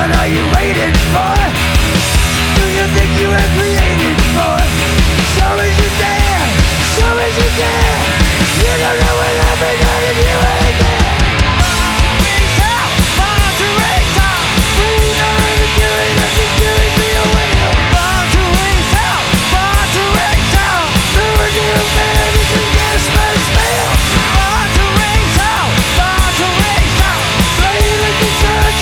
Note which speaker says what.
Speaker 1: What are you waiting for? Do you think you have